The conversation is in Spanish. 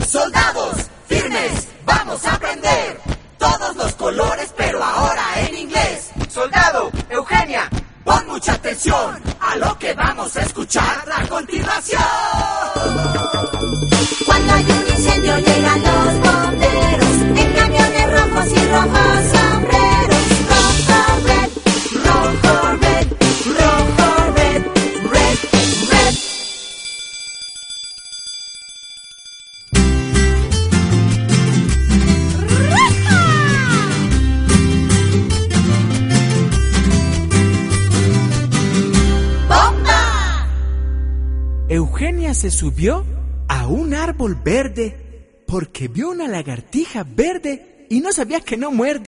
Soldados, firmes, vamos a aprender todos los colores, pero ahora en inglés. Soldado, Eugenia, pon mucha atención a lo que vamos a escuchar a continuación. Cuando hay un incendio llegan los bomberos en camiones rojos y rojos sombreros. Rojo, red, rojo, red, rojo, red, red, red. ¡Bomba! Eugenia se subió a un árbol verde porque vio una lagartija verde y no sabía que no muerde.